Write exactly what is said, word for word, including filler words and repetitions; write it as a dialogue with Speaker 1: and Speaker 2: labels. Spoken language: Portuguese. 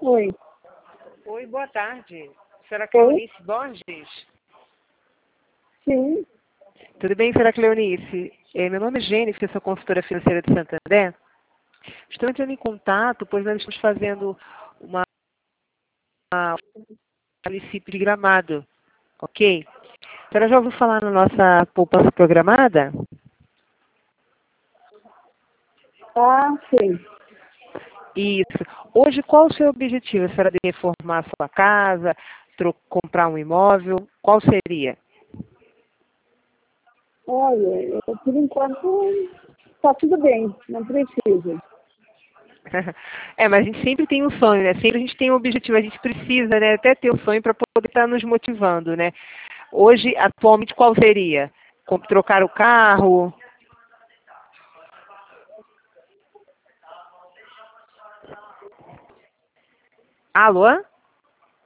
Speaker 1: Oi.
Speaker 2: Oi, boa tarde. Será que é
Speaker 1: Oi?
Speaker 2: Cleonice Borges?
Speaker 1: Sim.
Speaker 2: Tudo bem, será Cleonice? É, meu nome é Jennifer, sou consultora financeira de Santander. Estou entrando em contato, pois nós estamos fazendo uma, uma município de Gramado, ok? A senhora já ouviu falar na nossa poupança programada?
Speaker 1: Ah, sim.
Speaker 2: Isso. Hoje, qual o seu objetivo? A senhora de reformar a sua casa, tro- comprar um imóvel? Qual seria?
Speaker 1: Olha, eu, por enquanto está tudo bem, não precisa.
Speaker 2: É, mas a gente sempre tem um sonho, né? Sempre a gente tem um objetivo, a gente precisa, né, até ter o sonho para poder estar nos motivando, né? Hoje, atualmente, qual seria? Com- Trocar o carro? Alô?